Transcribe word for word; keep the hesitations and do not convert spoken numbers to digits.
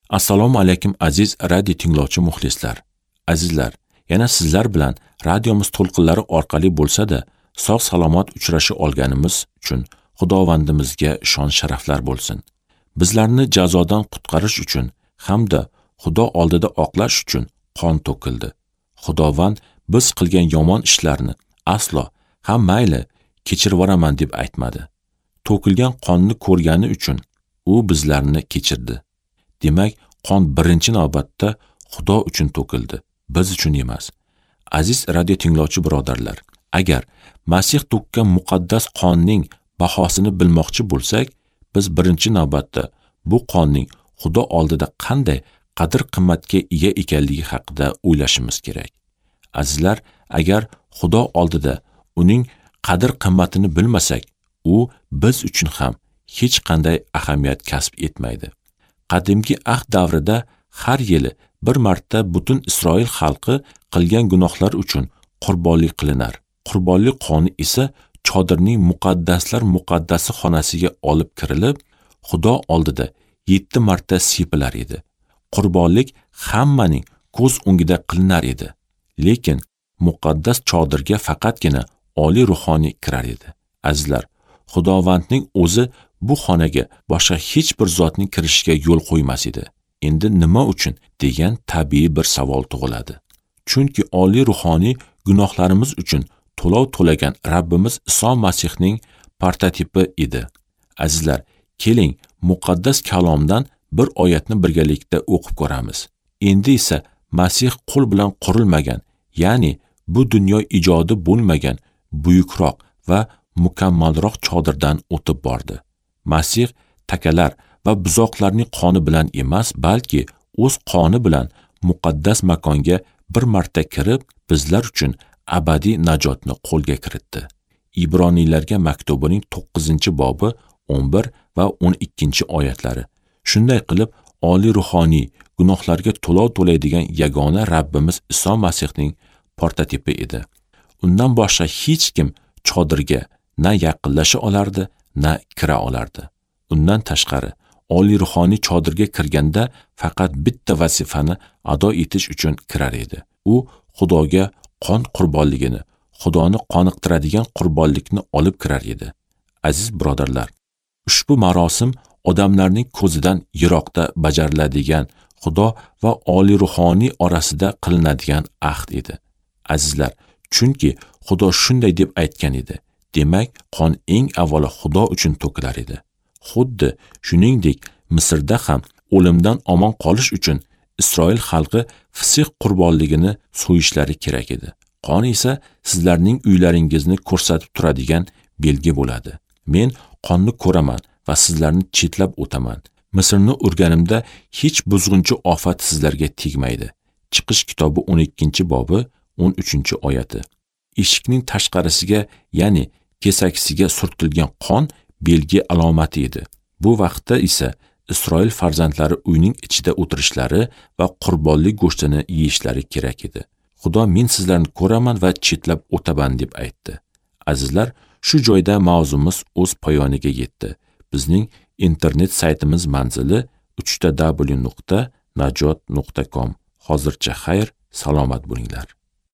Assalomu alaykum aziz radio tinglovchi muxlislar. Azizlar, yana sizlar bilan radiomiz to'lqinlari orqali bo'lsa-da, sog' salomat uchrasha olganimiz uchun Xudovandimizga shon sharaflar bo'lsin. Bizlarni jazodan qutqarish uchun hamda Xudo oldida oqlash uchun qon to'kildi. Xudovand biz qilgan yomon ishlarni aslo ham mayli kechirvoraman deb aytmadi. To'kilgan qonni ko'rgani uchun u bizlarni kechirdi. Demak, qon birinchi navbatda Xudo uchun to'kildi, biz uchun emas. Aziz radio tinglovchi birodarlar, agar Masih to'kkan muqaddas qonning bahosini bilmoqchi bo'lsak, biz birinchi navbatda bu qonning Xudo oldida qanday qadr-qimmatga ega ekanligi haqida o'ylashimiz kerak. Azizlar, agar Xudo oldida uning qadr-qimmatini bilmasak, u biz uchun ham hech qanday ahamiyat kasb etmaydi. Qadimgi ahd davrida har yili bir marta butun Isroil xalqi qilgan gunohlar uchun qurbonlik qilinar. Qurbonlik qoni esa chodirning muqaddaslar muqaddasi xonasiga olib kirilib, Xudo oldida yetti marta sepilar edi. Qurbonlik hammaning ko'z o'ngida qilinar edi. Lekin muqaddas chodirga faqatgina oliy ruhoniy kirar edi. Azizlar, Xudovandning o'zi bu xonaga boshqa hech bir zotning kirishiga yo'l qo'ymas edi. Endi nima uchun degan tabiiy bir savol tug'iladi. Chunki oliy ruhoniy gunohlarimiz uchun to'lov to'lagan Rabbimiz Iso Masihning prototipi edi. Azizlar, keling muqaddas kalomdan bir oyatni birgalikda o'qib ko'ramiz. Endi esa Masih qo'l bilan qurilmagan, ya'ni bu dunyo ijodi bo'lmagan buyukroq va mukammalroq chodirdan o'tib bordi. Masih takalar va buzoqlarning qoni bilan emas, balki o'z qoni bilan muqaddas makonga bir marta kirib, bizlar uchun abadiy najotni qo'lga kiritdi. Ibroniylarga maktubining to'qqizinchi bobi o'n bir va o'n ikkinchi oyatlari. Shunday qilib, oliy ruhoniy gunohlarga to'lov to'laydigan yagona Rabbimiz Iso Masihning prototipi edi. Undan boshqa hech kim chodirga na yaqinlasha olardi, na kira olardi. Undan tashqari, oliy ruhoniy chodirga kirganda faqat bitta vazifani ado etish uchun kirar edi. U Xudoga qon qurbonligini, Xudoni qoniqtiradigan qurbonlikni olib kirar edi. Aziz birodarlar, ushbu marosim odamlarning ko'zidan yiroqda bajariladigan Xudo va oliy ruhoniy orasida qilinadigan ahd edi. Azizlar, chunki Xudo shunday deb aytgan edi. Demak, qon eng avvalo Xudo uchun to'kilar edi. Xuddi shuningdek, Misrda ham o'limdan omon qolish uchun Isroil xalqi fisq qurbonligini so'yishlari kerak edi. Qon esa sizlarning uylaringizni ko'rsatib turadigan belgi bo'ladi. Men qonni ko'raman va sizlarni chetlab o'taman. Misrni urganimda hech buzg'unchi ofat sizlarga tegmaydi. Chiqish kitobi o'n ikkinchi bobi o'n uchinchi oyati. Eshikning tashqarisiga, ya'ni kesakisiga surtilgan qon belgi alomati edi. Bu vaqtda esa Isroil farzandlari uyning ichida o'tirishlari va qurbonlik go'shtini yeyishlari kerak edi. Xudo men sizlarni ko'raman va chetlab o'taman deb aytdi. Azizlar, shu joyda mavzumiz o'z poyoniga yetdi. Bizning internet saytimiz manzili uch w nuqta najot nuqta com. Hozircha xayr, salomat bo'linglar.